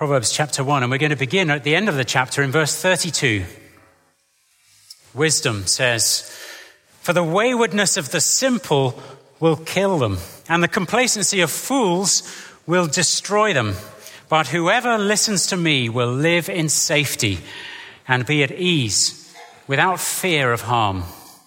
Proverbs chapter 1, and we're going to begin at the end of the chapter in verse 32. Wisdom says, "For the waywardness of the simple will kill them, and the complacency of fools will destroy them. But whoever listens to me will live in safety and be at ease without fear of harm."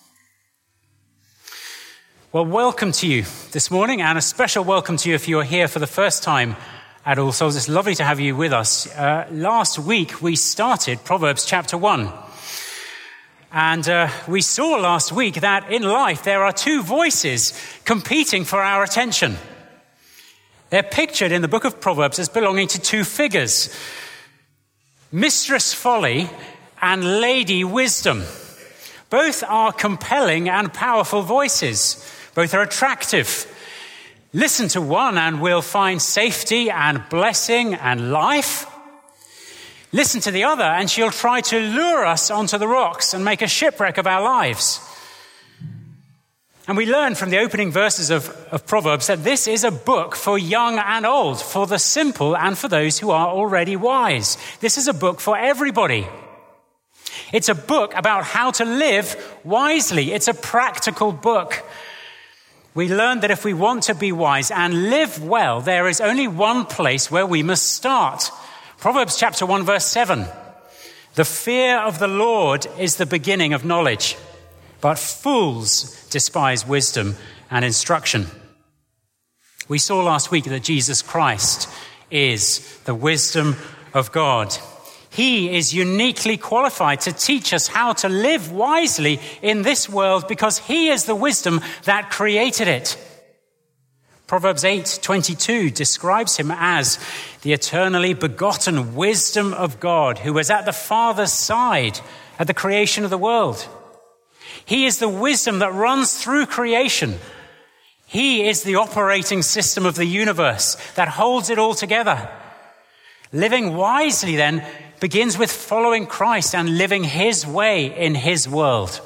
Well, welcome to you this morning, and a special welcome to you if you're here for the first time at All Souls. It's lovely to have you with us. Last week, we started Proverbs chapter 1. And we saw last week that in life, there are two voices competing for our attention. They're pictured in the book of Proverbs as belonging to two figures, Mistress Folly and Lady Wisdom. Both are compelling and powerful voices. Both are attractive. Listen to one and we'll find safety and blessing and life. Listen to the other and she'll try to lure us onto the rocks and make a shipwreck of our lives. And we learn from the opening verses of Proverbs that this is a book for young and old, for the simple and for those who are already wise. This is a book for everybody. It's a book about how to live wisely. It's a practical book. We learn that if we want to be wise and live well, there is only one place where we must start. Proverbs chapter 1, verse 7. "The fear of the Lord is the beginning of knowledge, but fools despise wisdom and instruction." We saw last week that Jesus Christ is the wisdom of God. He is uniquely qualified to teach us how to live wisely in this world because he is the wisdom that created it. Proverbs 8:22 describes him as the eternally begotten wisdom of God who was at the Father's side at the creation of the world. He is the wisdom that runs through creation. He is the operating system of the universe that holds it all together. Living wisely, then, begins with following Christ and living his way in his world.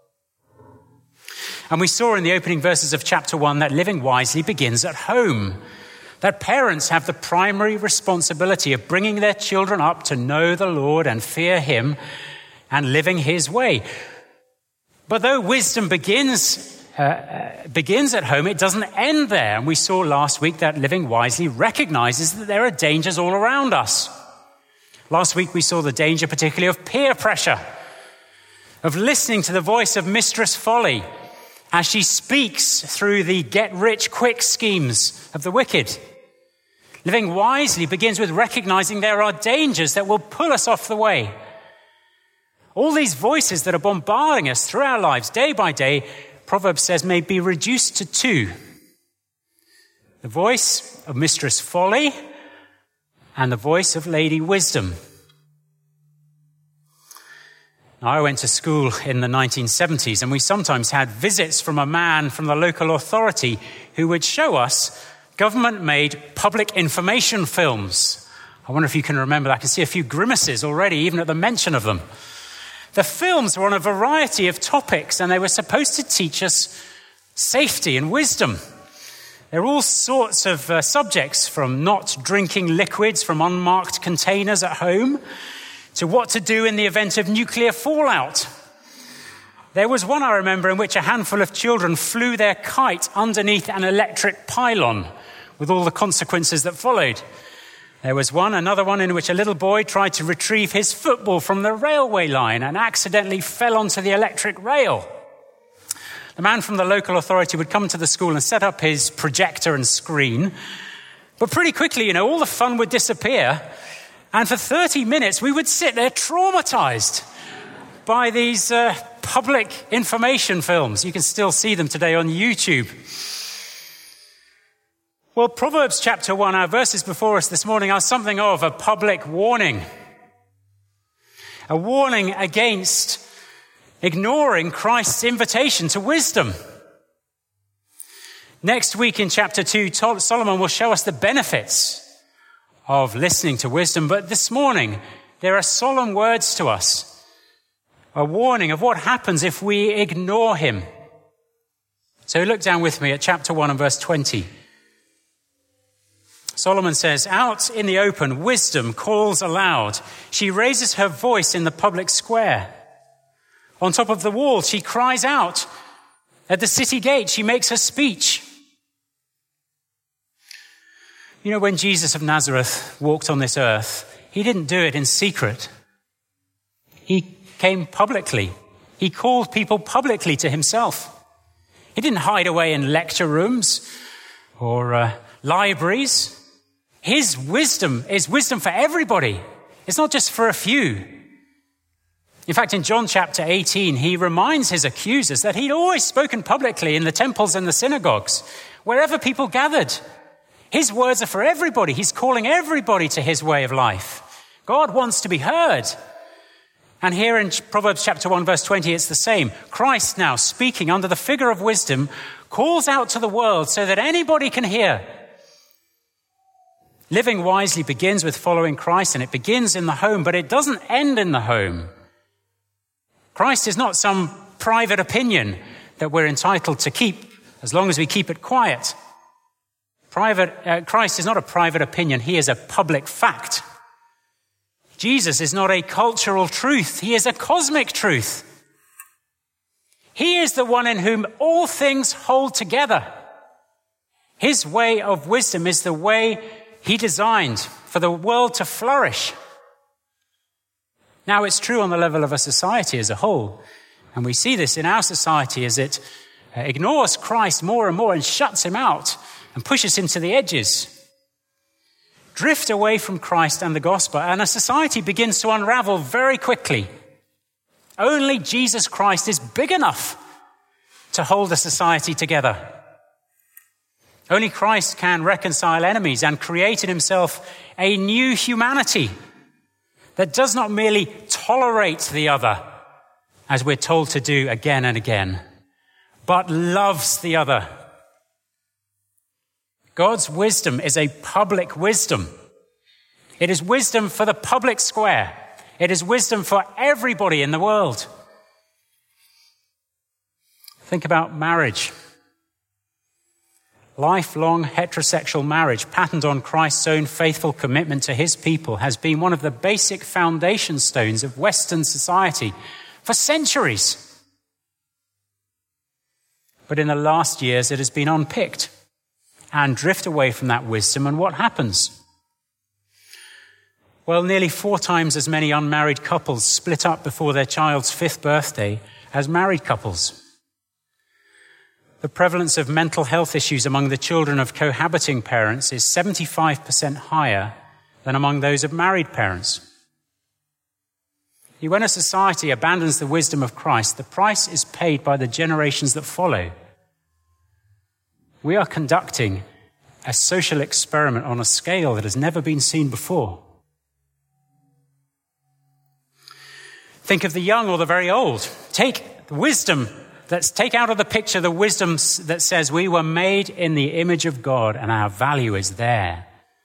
And we saw in the opening verses of chapter 1 that living wisely begins at home, that parents have the primary responsibility of bringing their children up to know the Lord and fear him and living his way. But though wisdom begins at home, it doesn't end there. And we saw last week that living wisely recognizes that there are dangers all around us. Last week we saw the danger particularly of peer pressure, of listening to the voice of Mistress Folly as she speaks through the get-rich-quick schemes of the wicked. Living wisely begins with recognizing there are dangers that will pull us off the way. All these voices that are bombarding us through our lives day by day, Proverbs says, may be reduced to two. The voice of Mistress Folly and the voice of Lady Wisdom. Now, I went to school in the 1970s, and we sometimes had visits from a man from the local authority who would show us government-made public information films. I wonder if you can remember that. I can see a few grimaces already, even at the mention of them. The films were on a variety of topics, and they were supposed to teach us safety and wisdom. There are all sorts of subjects, from not drinking liquids from unmarked containers at home to what to do in the event of nuclear fallout. There was one I remember in which a handful of children flew their kite underneath an electric pylon with all the consequences that followed. There was another one in which a little boy tried to retrieve his football from the railway line and accidentally fell onto the electric rail. The man from the local authority would come to the school and set up his projector and screen. But pretty quickly, all the fun would disappear. And for 30 minutes, we would sit there traumatized by these public information films. You can still see them today on YouTube. Well, Proverbs chapter 1, our verses before us this morning are something of a public warning. A warning against ignoring Christ's invitation to wisdom. Next week in chapter 2, Solomon will show us the benefits of listening to wisdom. But this morning, there are solemn words to us, a warning of what happens if we ignore him. So look down with me at chapter 1 and verse 20. Solomon says, out in the open, wisdom calls aloud. She raises her voice in the public square. On top of the wall, she cries out. At the city gate, she makes her speech. You know, when Jesus of Nazareth walked on this earth, he didn't do it in secret. He came publicly. He called people publicly to himself. He didn't hide away in lecture rooms or libraries. His wisdom is wisdom for everybody. It's not just for a few. In fact, in John chapter 18, he reminds his accusers that he'd always spoken publicly in the temples and the synagogues, wherever people gathered. His words are for everybody. He's calling everybody to his way of life. God wants to be heard. And here in Proverbs chapter 1, verse 20, it's the same. Christ now, speaking under the figure of wisdom, calls out to the world so that anybody can hear. Living wisely begins with following Christ, and it begins in the home, but it doesn't end in the home. Christ is not some private opinion that we're entitled to keep as long as we keep it quiet. Christ is not a private opinion. He is a public fact. Jesus is not a cultural truth. He is a cosmic truth. He is the one in whom all things hold together. His way of wisdom is the way he designed for the world to flourish. Now, it's true on the level of a society as a whole. And we see this in our society as it ignores Christ more and more and shuts him out and pushes him to the edges. Drift away from Christ and the gospel, and a society begins to unravel very quickly. Only Jesus Christ is big enough to hold a society together. Only Christ can reconcile enemies and create in himself a new humanity that does not merely tolerate the other, as we're told to do again and again, but loves the other. God's wisdom is a public wisdom. It is wisdom for the public square. It is wisdom for everybody in the world. Think about marriage. Lifelong heterosexual marriage, patterned on Christ's own faithful commitment to his people, has been one of the basic foundation stones of Western society for centuries. But in the last years, it has been unpicked and drift away from that wisdom. And what happens? Well, nearly 4 times as many unmarried couples split up before their child's 5th birthday as married couples. The prevalence of mental health issues among the children of cohabiting parents is 75% higher than among those of married parents. When a society abandons the wisdom of Christ, the price is paid by the generations that follow. We are conducting a social experiment on a scale that has never been seen before. Think of the young or the very old. Take wisdom. Let's take out of the picture the wisdom that says we were made in the image of God and our value is there.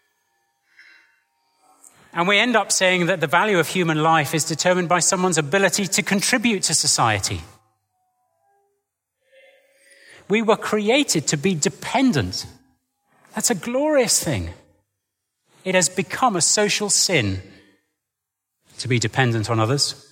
And we end up saying that the value of human life is determined by someone's ability to contribute to society. We were created to be dependent. That's a glorious thing. It has become a social sin to be dependent on others.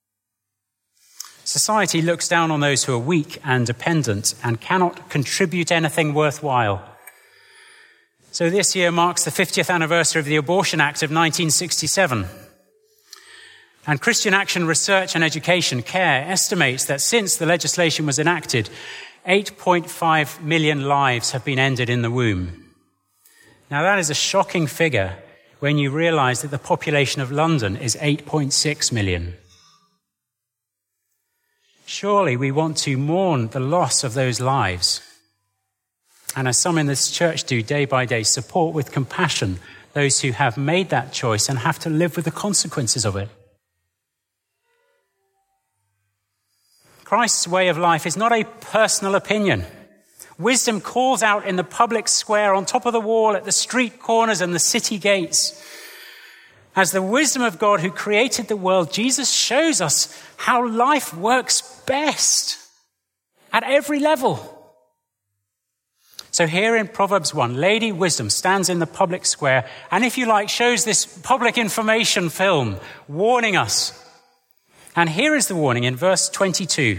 Society looks down on those who are weak and dependent and cannot contribute anything worthwhile. So this year marks the 50th anniversary of the Abortion Act of 1967. And Christian Action Research and Education, CARE, estimates that since the legislation was enacted, 8.5 million lives have been ended in the womb. Now that is a shocking figure when you realize that the population of London is 8.6 million. Surely we want to mourn the loss of those lives. And as some in this church do day by day, support with compassion those who have made that choice and have to live with the consequences of it. Christ's way of life is not a personal opinion. Wisdom calls out in the public square, on top of the wall, at the street corners and the city gates. As the wisdom of God who created the world, Jesus shows us how life works best at every level. So here in Proverbs 1, Lady Wisdom stands in the public square and, if you like, shows this public information film warning us. And here is the warning in verse 22.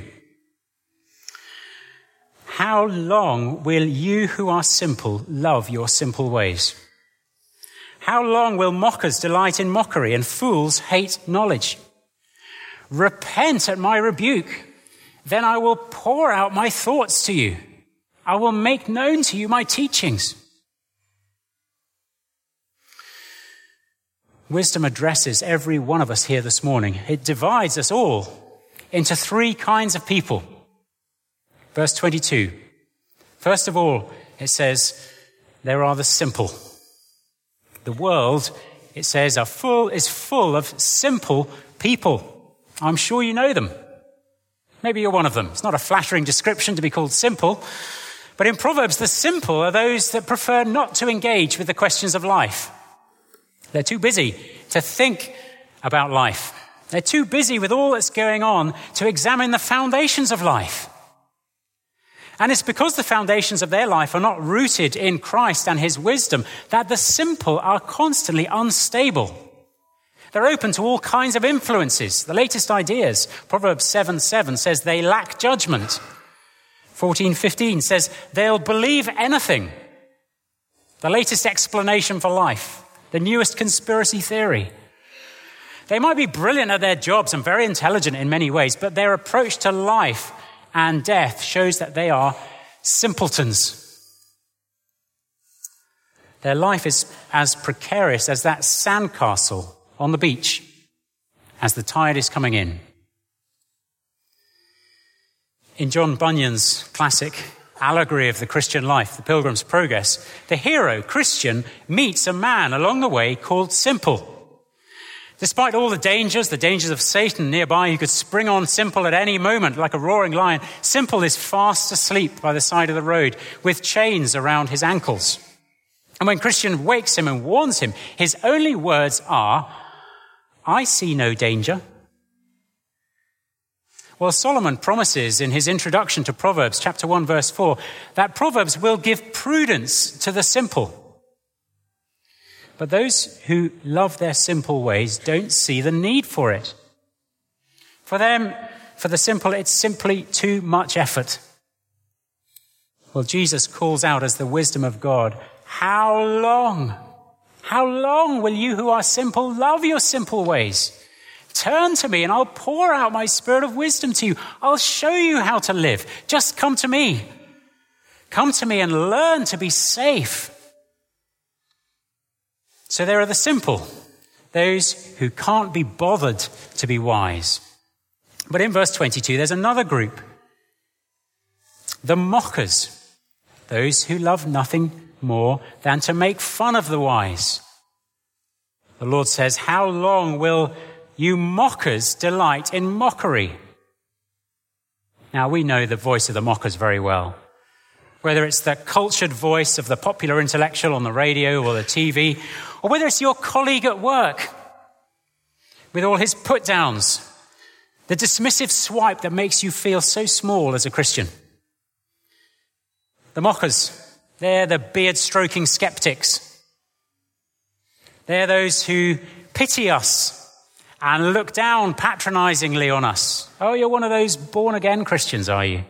How long will you who are simple love your simple ways? How long will mockers delight in mockery and fools hate knowledge? Repent at my rebuke, then I will pour out my thoughts to you. I will make known to you my teachings. Wisdom addresses every one of us here this morning. It divides us all into three kinds of people. Verse 22. First of all, it says, there are the simple. The world, it says, is full of simple people. I'm sure you know them. Maybe you're one of them. It's not a flattering description to be called simple. But in Proverbs, the simple are those that prefer not to engage with the questions of life. They're too busy to think about life. They're too busy with all that's going on to examine the foundations of life. And it's because the foundations of their life are not rooted in Christ and his wisdom that the simple are constantly unstable. They're open to all kinds of influences, the latest ideas. Proverbs 7:7 says they lack judgment. 14:15 says they'll believe anything. The latest explanation for life, the newest conspiracy theory. They might be brilliant at their jobs and very intelligent in many ways, but their approach to life and death shows that they are simpletons. Their life is as precarious as that sandcastle on the beach as the tide is coming in. In John Bunyan's classic allegory of the Christian life, The Pilgrim's Progress, the hero, Christian, meets a man along the way called Simple. Despite all the dangers of Satan nearby, who could spring on Simple at any moment like a roaring lion, Simple is fast asleep by the side of the road with chains around his ankles. And when Christian wakes him and warns him, his only words are, I see no danger. Well, Solomon promises in his introduction to Proverbs, chapter 1, verse 4, that Proverbs will give prudence to the simple. But those who love their simple ways don't see the need for it. For them, for the simple, it's simply too much effort. Well, Jesus calls out as the wisdom of God, how long? How long will you who are simple love your simple ways? Turn to me and I'll pour out my spirit of wisdom to you. I'll show you how to live. Just come to me. Come to me and learn to be safe. So there are the simple, those who can't be bothered to be wise. But in verse 22, there's another group. The mockers, those who love nothing more than to make fun of the wise. The Lord says, how long will you mockers delight in mockery? Now, we know the voice of the mockers very well. Whether it's the cultured voice of the popular intellectual on the radio or the TV, or whether it's your colleague at work with all his put-downs, the dismissive swipe that makes you feel so small as a Christian. The mockers, they're the beard-stroking skeptics. They're those who pity us and look down patronizingly on us. Oh, you're one of those born-again Christians, are you?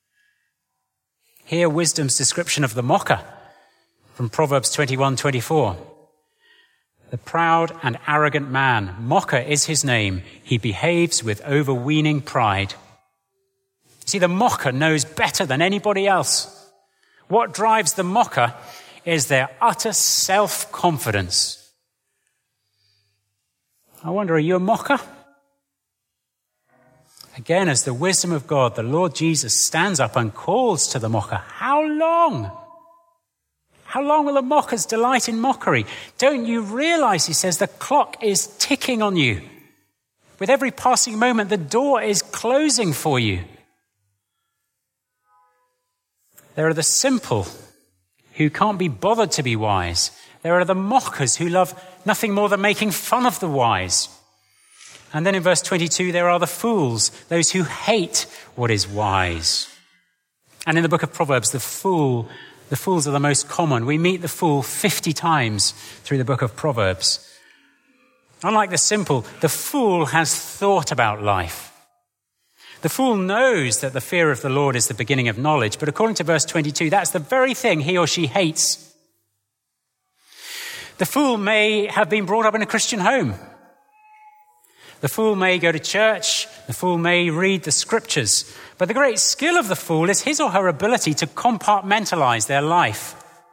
Hear wisdom's description of the mocker from Proverbs 21:24. The proud and arrogant man, mocker is his name. He behaves with overweening pride. See, the mocker knows better than anybody else. What drives the mocker is their utter self-confidence. I wonder, are you a mocker? Again, as the wisdom of God, the Lord Jesus stands up and calls to the mocker, how long? How long will the mockers delight in mockery? Don't you realize, he says, the clock is ticking on you. With every passing moment, the door is closing for you. There are the simple who can't be bothered to be wise. There are the mockers who love nothing more than making fun of the wise. And then in verse 22, there are the fools, those who hate what is wise. And in the book of Proverbs, the fool The fools are the most common. We meet the fool 50 times through the book of Proverbs. Unlike the simple, the fool has thought about life. The fool knows that the fear of the Lord is the beginning of knowledge, but according to verse 22, that's the very thing he or she hates. The fool may have been brought up in a Christian home. The fool may go to church. The fool may read the scriptures. But the great skill of the fool is his or her ability to compartmentalize their life.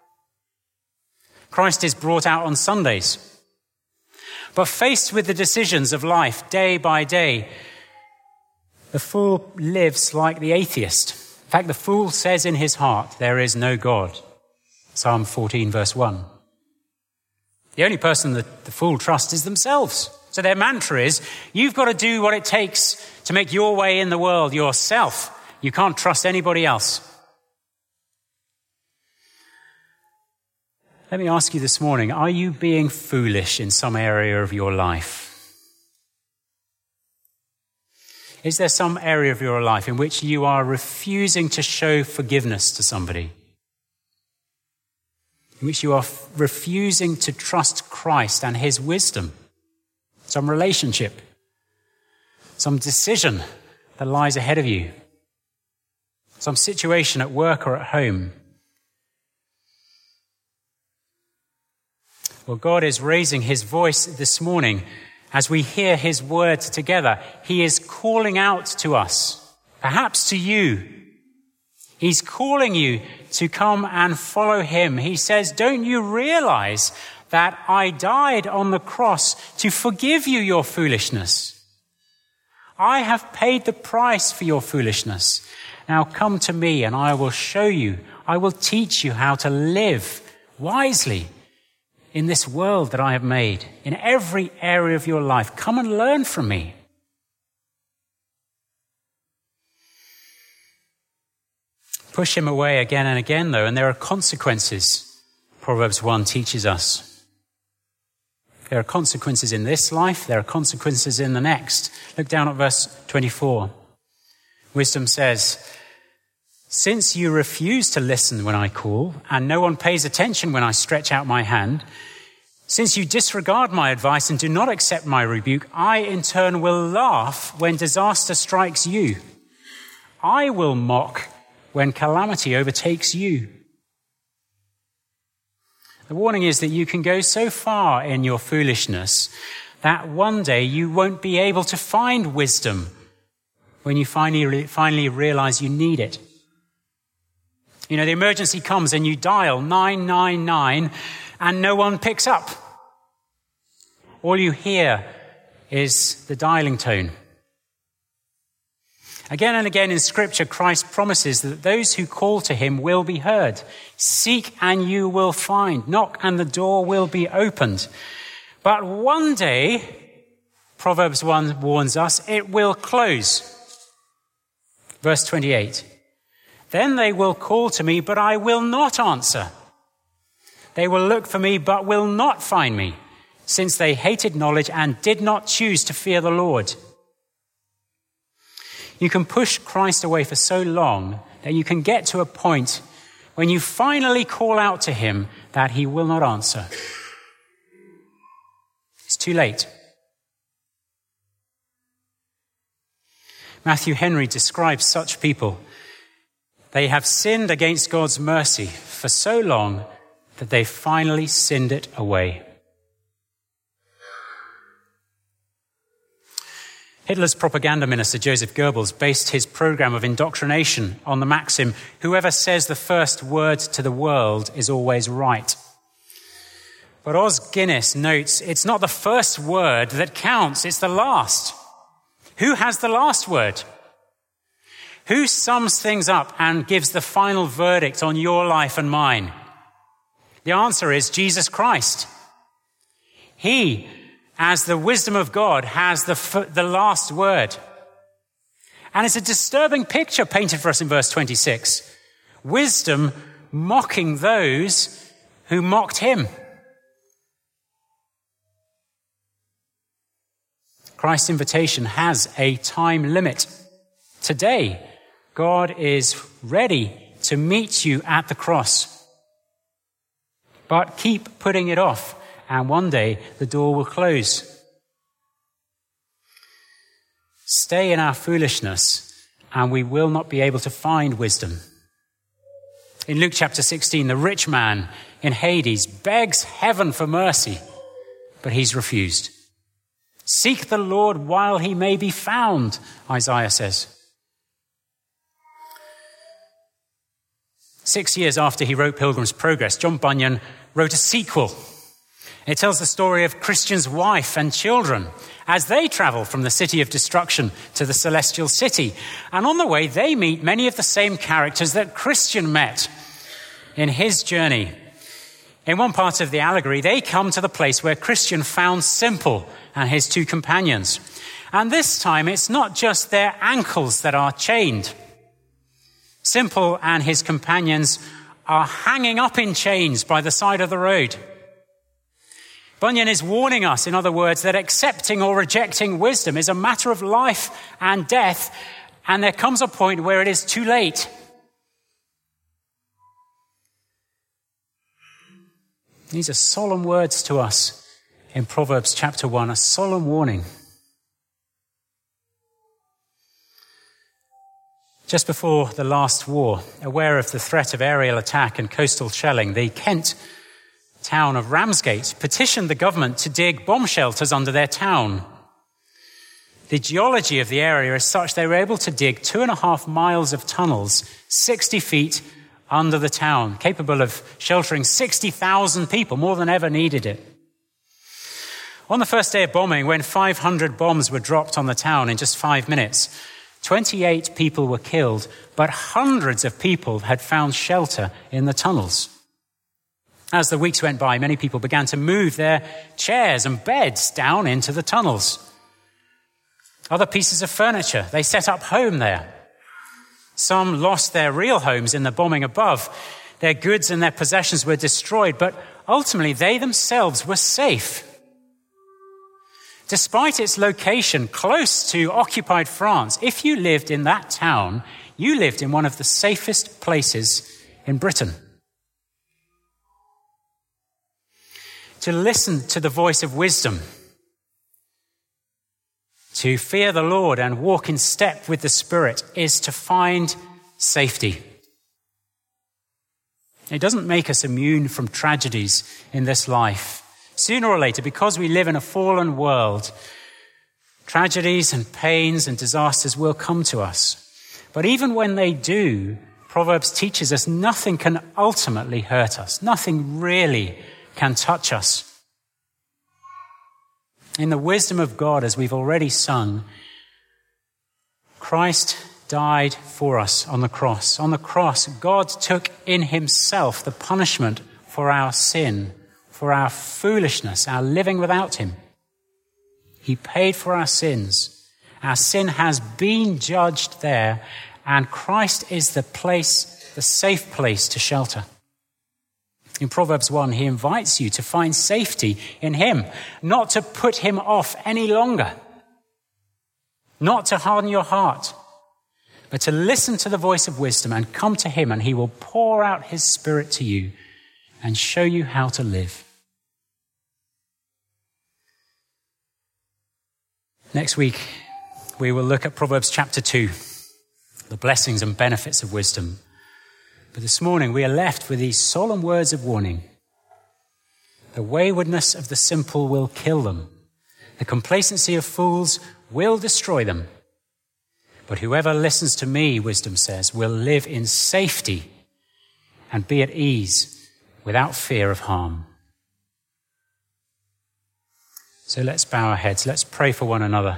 Christ is brought out on Sundays. But faced with the decisions of life day by day, the fool lives like the atheist. In fact, the fool says in his heart, there is no God. Psalm 14, verse 1. The only person that the fool trusts is themselves. So their mantra is, you've got to do what it takes to make your way in the world yourself. You can't trust anybody else. Let me ask you this morning, are you being foolish in some area of your life? Is there some area of your life in which you are refusing to show forgiveness to somebody? In which you are refusing to trust Christ and his wisdom? Some relationship, some decision that lies ahead of you, some situation at work or at home. Well, God is raising his voice this morning as we hear his word together. He is calling out to us, perhaps to you. He's calling you to come and follow him. He says, don't you realize that I died on the cross to forgive you your foolishness? I have paid the price for your foolishness. Now come to me and I will show you, I will teach you how to live wisely in this world that I have made, in every area of your life. Come and learn from me. Push him away again and again, though, and there are consequences, Proverbs 1 teaches us. There are consequences in this life, there are consequences in the next. Look down at verse 24. Wisdom says, since you refuse to listen when I call, and no one pays attention when I stretch out my hand, since you disregard my advice and do not accept my rebuke, I in turn will laugh when disaster strikes you. I will mock when calamity overtakes you. The warning is that you can go so far in your foolishness that one day you won't be able to find wisdom when you finally realize you need it. You know, the emergency comes and you dial 999 and no one picks up. All you hear is the dialing tone. Again and again in Scripture, Christ promises that those who call to him will be heard. Seek and you will find. Knock and the door will be opened. But one day, Proverbs 1 warns us, it will close. Verse 28. Then they will call to me, but I will not answer. They will look for me, but will not find me, since they hated knowledge and did not choose to fear the Lord. You can push Christ away for so long that you can get to a point when you finally call out to him that he will not answer. It's too late. Matthew Henry describes such people. They have sinned against God's mercy for so long that they finally sinned it away. Hitler's propaganda minister, Joseph Goebbels, based his program of indoctrination on the maxim, whoever says the first word to the world is always right. But Os Guinness notes, it's not the first word that counts, it's the last. Who has the last word? Who sums things up and gives the final verdict on your life and mine? The answer is Jesus Christ. He, as the wisdom of God, has the last word. And it's a disturbing picture painted for us in verse 26. Wisdom mocking those who mocked him. Christ's invitation has a time limit. Today, God is ready to meet you at the cross. but keep putting it off, and one day the door will close. Stay in our foolishness, and we will not be able to find wisdom. In Luke chapter 16, the rich man in Hades begs heaven for mercy, but he's refused. Seek the Lord while he may be found, Isaiah says. 6 years after he wrote Pilgrim's Progress, John Bunyan wrote a sequel. It tells the story of Christian's wife and children as they travel from the city of destruction to the celestial city. And on the way, they meet many of the same characters that Christian met in his journey. In one part of the allegory, they come to the place where Christian found Simple and his two companions. And this time, it's not just their ankles that are chained. Simple and his companions are hanging up in chains by the side of the road. Bunyan is warning us, in other words, that accepting or rejecting wisdom is a matter of life and death, and there comes a point where it is too late. These are solemn words to us in Proverbs chapter 1, a solemn warning. Just before the last war, aware of the threat of aerial attack and coastal shelling, the Kent town of Ramsgate petitioned the government to dig bomb shelters under their town. The geology of the area is such they were able to dig 2.5 miles of tunnels 60 feet under the town, capable of sheltering 60,000 people, more than ever needed it. On the first day of bombing, when 500 bombs were dropped on the town in just 5 minutes, 28 people were killed, but hundreds of people had found shelter in the tunnels. As the weeks went by, many people began to move their chairs and beds down into the tunnels. Other pieces of furniture, they set up home there. Some lost their real homes in the bombing above. Their goods and their possessions were destroyed, but ultimately they themselves were safe. Despite its location close to occupied France, if you lived in that town, you lived in one of the safest places in Britain. To listen to the voice of wisdom, to fear the Lord and walk in step with the Spirit, is to find safety. It doesn't make us immune from tragedies in this life. Sooner or later, because we live in a fallen world, tragedies and pains and disasters will come to us. But even when they do, Proverbs teaches us nothing can ultimately hurt us. Nothing really can touch us. In the wisdom of God, as we've already sung, Christ died for us on the cross. On the cross, God took in himself the punishment for our sin, for our foolishness, our living without him. He paid for our sins. Our sin has been judged there, and Christ is the place, the safe place to shelter. In Proverbs 1, he invites you to find safety in him, not to put him off any longer, not to harden your heart, but to listen to the voice of wisdom and come to him, and he will pour out his Spirit to you and show you how to live. Next week, we will look at Proverbs chapter 2, the blessings and benefits of wisdom. But this morning, we are left with these solemn words of warning. The waywardness of the simple will kill them. The complacency of fools will destroy them. But whoever listens to me, wisdom says, will live in safety and be at ease without fear of harm. So let's bow our heads. Let's pray for one another.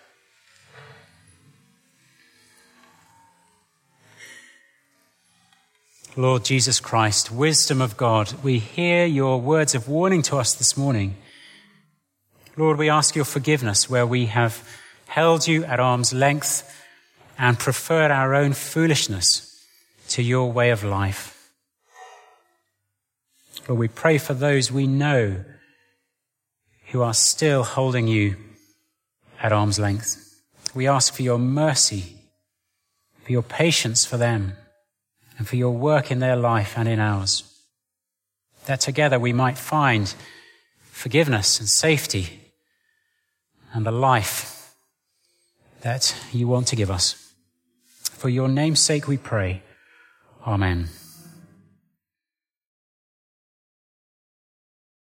Lord Jesus Christ, wisdom of God, we hear your words of warning to us this morning. Lord, we ask your forgiveness where we have held you at arm's length and preferred our own foolishness to your way of life. Lord, we pray for those we know who are still holding you at arm's length. We ask for your mercy, for your patience for them, and for your work in their life and in ours. that together we might find forgiveness and safety and the life that you want to give us. For your name's sake we pray. Amen.